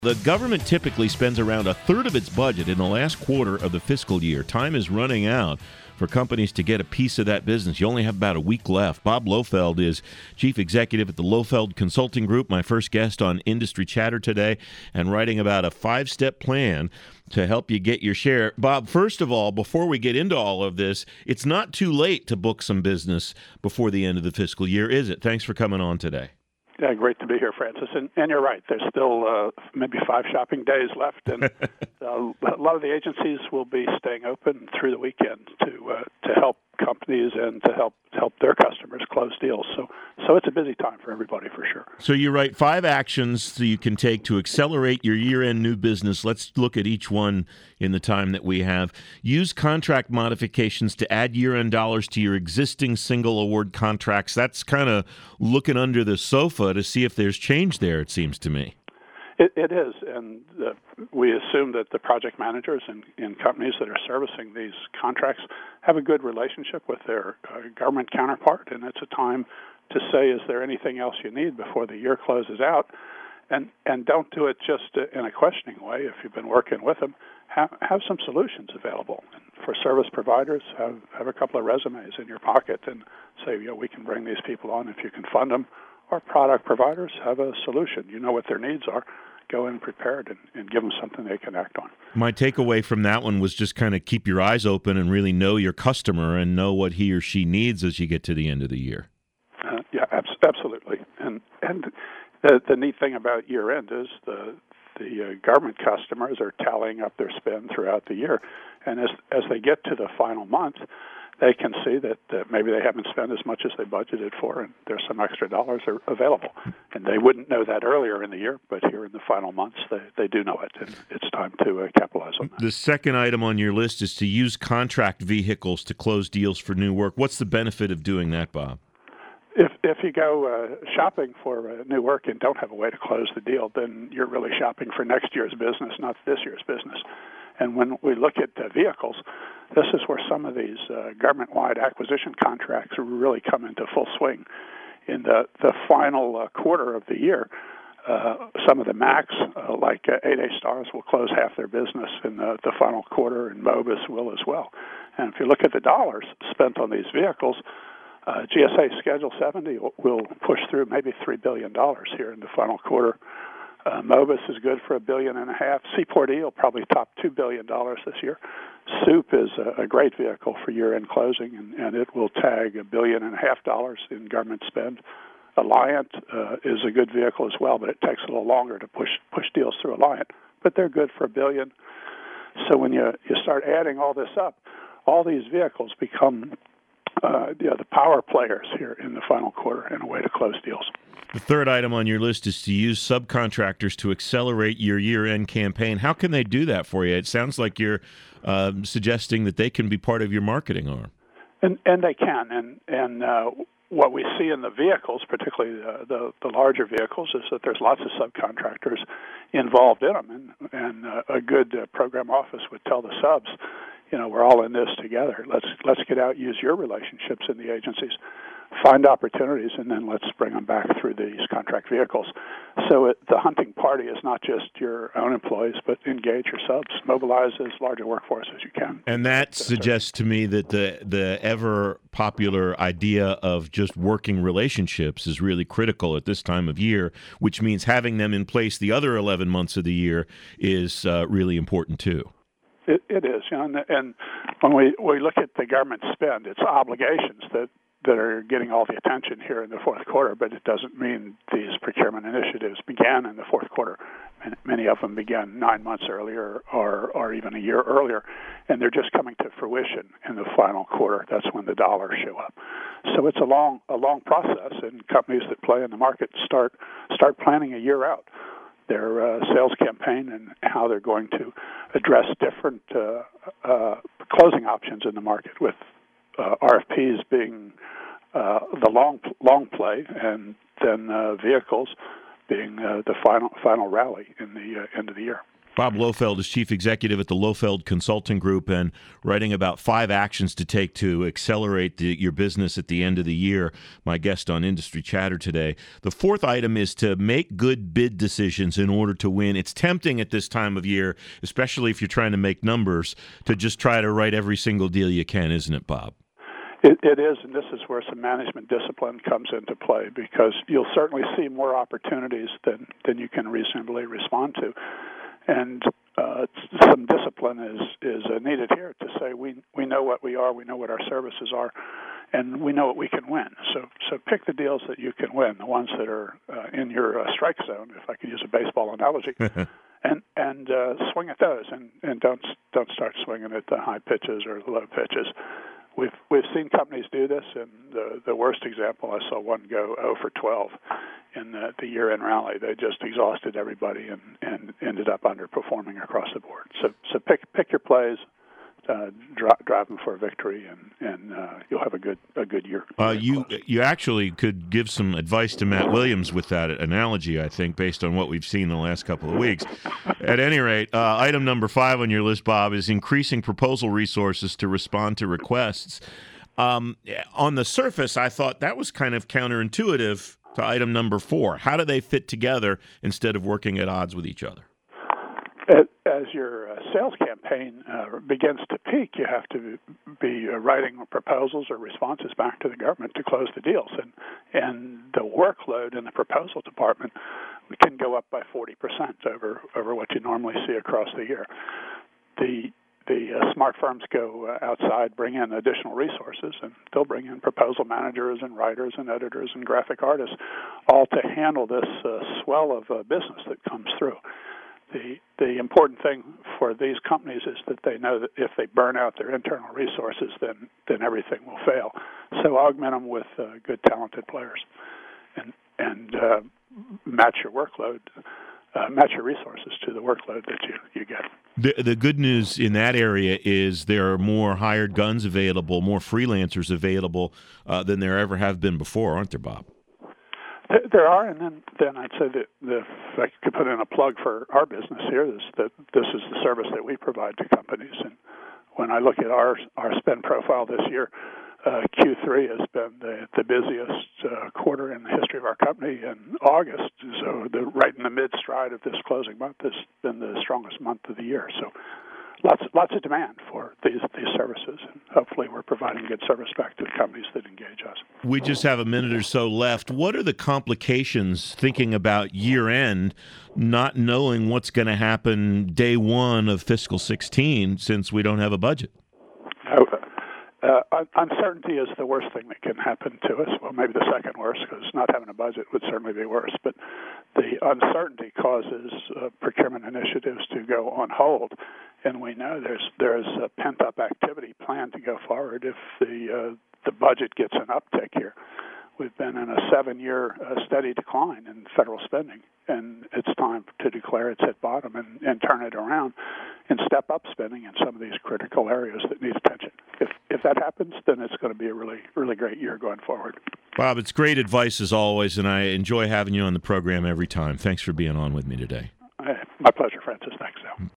The government typically spends around a third of its budget in the last quarter of the fiscal year. Time is running out for companies to get a piece of that business. You only have about a week left. Bob Lofeld is chief executive at the Lofeld Consulting Group, my first guest on Industry Chatter today, and writing about a 5-step plan to help you get your share. Bob, first of all, before we get into all of this, it's not too late to book some business before the end of the fiscal year, is it? Thanks for coming on today. Yeah, great to be here, Francis. And you're right. There's still maybe 5 shopping days left, and a lot of the agencies will be staying open through the weekend to help companies and to help their customers close deals. So it's a busy time for everybody, for sure. So you write 5 actions that you can take to accelerate your year-end new business. Let's look at each one in the time that we have. Use contract modifications to add year-end dollars to your existing single award contracts. That's kind of looking under the sofa to see if there's change there, it seems to me. It is, and we assume that the project managers in companies that are servicing these contracts have a good relationship with their government counterpart, and it's a time to say, is there anything else you need before the year closes out? And don't do it just in a questioning way. If you've been working with them, have some solutions available. And for service providers, have a couple of resumes in your pocket and say, we can bring these people on if you can fund them. Or product providers have a solution. You know what their needs are. Go in prepared and give them something they can act on. My takeaway from that one was just kind of keep your eyes open and really know your customer and know what he or she needs as you get to the end of the year. Yeah, absolutely. And the neat thing about year end is the government customers are tallying up their spend throughout the year, and as they get to the final month, they can see that maybe they haven't spent as much as they budgeted for, and there's some extra dollars are available. And they wouldn't know that earlier in the year, but here in the final months, they do know it, and it's time to capitalize on that. The second item on your list is to use contract vehicles to close deals for new work. What's the benefit of doing that, Bob? If you go shopping for new work and don't have a way to close the deal, then you're really shopping for next year's business, not this year's business. And when we look at vehicles, this is where some of these government-wide acquisition contracts really come into full swing. In the final quarter of the year, some of the MACs, like 8A Stars, will close half their business in the final quarter, and Mobis will as well. And if you look at the dollars spent on these vehicles, GSA Schedule 70 will push through maybe $3 billion here in the final quarter. Mobis is good for $1.5 billion. Seaport E will probably top $2 billion this year. Soup is a great vehicle for year-end closing, and it will tag $1.5 billion in government spend. Alliant is a good vehicle as well, but it takes a little longer to push deals through Alliant. But they're good for $1 billion. So when you start adding all this up, all these vehicles become the power players here in the final quarter in a way to close deals. The third item on your list is to use subcontractors to accelerate your year-end campaign. How can they do that for you? It sounds like you're suggesting that they can be part of your marketing arm. And they can. And what we see in the vehicles, particularly the larger vehicles, is that there's lots of subcontractors involved in them. And a good program office would tell the subs, we're all in this together. Let's get out, use your relationships in the agencies, find opportunities, and then let's bring them back through these contract vehicles. So the hunting party is not just your own employees, but engage your subs, mobilize as large a workforce as you can. And that suggests to me that the ever popular idea of just working relationships is really critical at this time of year, which means having them in place the other 11 months of the year is really important too. It is, and when we look at the government spend, it's obligations that are getting all the attention here in the fourth quarter, but it doesn't mean these procurement initiatives began in the fourth quarter. And many of them began 9 months earlier or even a year earlier, and they're just coming to fruition in the final quarter. That's when the dollars show up. So it's a long process, and companies that play in the market start planning a year out their sales campaign and how they're going to address different closing options in the market, with RFPs being the long play, and then vehicles being the final rally in the end of the year. Bob Lofeld is chief executive at the Lofeld Consulting Group and writing about 5 actions to take to accelerate your business at the end of the year. My guest on Industry Chatter today. The 4th item is to make good bid decisions in order to win. It's tempting at this time of year, especially if you're trying to make numbers, to just try to write every single deal you can, isn't it, Bob? It is, and this is where some management discipline comes into play, because you'll certainly see more opportunities than you can reasonably respond to. And some discipline is needed here to say we know what we are, we know what our services are, and we know what we can win. So pick the deals that you can win, the ones that are in your strike zone, if I could use a baseball analogy, and swing at those, and don't start swinging at the high pitches or the low pitches. We've seen companies do this, and the worst example, I saw one go 0 for 12 in the year-end rally. They just exhausted everybody and ended up underperforming across the board. So pick your plays, drive them for a victory, and you'll have a good year. You actually could give some advice to Matt Williams with that analogy, I think, based on what we've seen in the last couple of weeks. At any rate, item number 5 on your list, Bob, is increasing proposal resources to respond to requests. On the surface, I thought that was kind of counterintuitive to item number 4. How do they fit together instead of working at odds with each other? As your sales campaign begins to peak, you have to be writing proposals or responses back to the government to close the deals, and the workload in the proposal department can go up by 40% over what you normally see across the year. The smart firms go outside, bring in additional resources, and they'll bring in proposal managers and writers and editors and graphic artists, all to handle this swell of business that comes through. The important thing for these companies is that they know that if they burn out their internal resources, then everything will fail. So augment them with good, talented players, and match your workload, match your resources to the workload that you get. The good news in that area is there are more hired guns available, more freelancers available than there ever have been before, aren't there, Bob? There are, and then I'd say that if I could put in a plug for our business here, is that this is the service that we provide to companies. And when I look at our spend profile this year, Q3 has been the busiest quarter in the history of our company, and August, so right in the mid-stride of this closing month, has been the strongest month of the year. So lots of demand for these services, and hopefully we're providing good service back to the companies that engage us. We just have a minute or so left. What are the complications thinking about year-end, not knowing what's going to happen day one of fiscal 16 since we don't have a budget? Uncertainty is the worst thing that can happen to us. Well, maybe the second worst, because not having a budget would certainly be worse. But the uncertainty causes procurement initiatives to go on hold, and we know there's a pent-up activity planned to go forward if the budget gets an uptick here. We've been in a 7-year steady decline in federal spending, and it's time to declare it's at bottom and turn it around and step up spending in some of these critical areas that need attention. If that happens, then it's going to be a really, really great year going forward. Bob, it's great advice as always, and I enjoy having you on the program every time. Thanks for being on with me today. My pleasure, Francis. Thanks.